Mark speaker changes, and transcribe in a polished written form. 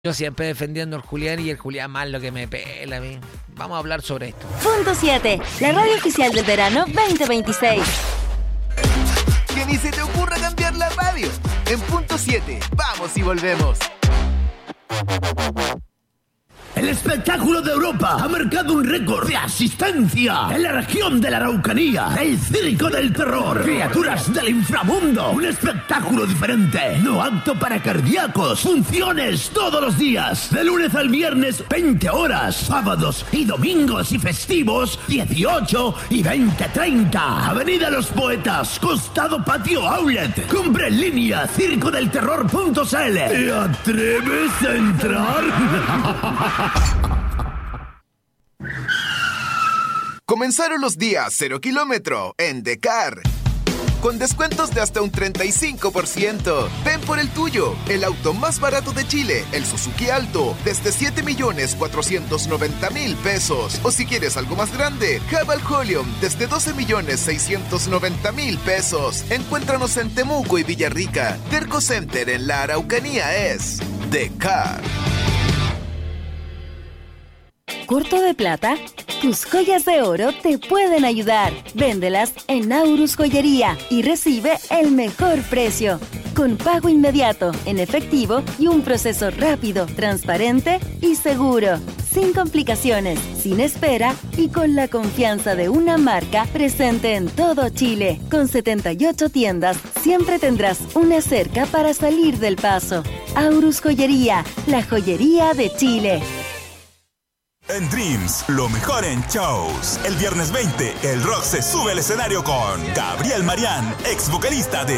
Speaker 1: Yo siempre defendiendo al Julián y el Julián más lo que me pela a mí. Vamos a hablar sobre esto.
Speaker 2: Punto 7, la radio oficial del verano 2026.
Speaker 3: Que ni se te ocurra cambiar la radio. En Punto 7, vamos y volvemos.
Speaker 4: El espectáculo de Europa ha marcado un récord de asistencia en la región de la Araucanía. El Circo del Terror, criaturas del inframundo, un espectáculo diferente, no apto para cardíacos, funciones todos los días, de lunes al viernes 20 horas, sábados y domingos y festivos 18 y 20:30. Avenida Los Poetas, costado Patio Outlet. Compra en línea circodelterror.cl. ¿Te atreves a entrar?
Speaker 3: Comenzaron los días 0 kilómetro en Decar. Con descuentos de hasta un 35%. Ven por el tuyo, el auto más barato de Chile, el Suzuki Alto, desde 7.490.000 pesos. O si quieres algo más grande, Haval Holium, desde 12.690.000 pesos. Encuéntranos en Temuco y Villarrica. Terco Center en la Araucanía es Decar.
Speaker 2: ¿Corto de plata? Tus joyas de oro te pueden ayudar. Véndelas en Aurus Joyería y recibe el mejor precio. Con pago inmediato, en efectivo y un proceso rápido, transparente y seguro. Sin complicaciones, sin espera y con la confianza de una marca presente en todo Chile. Con 78 tiendas, siempre tendrás una cerca para salir del paso. Aurus Joyería, la joyería de Chile.
Speaker 5: En Dreams, lo mejor en shows. El viernes 20, el rock se sube al escenario con Gabriel Marián, ex vocalista de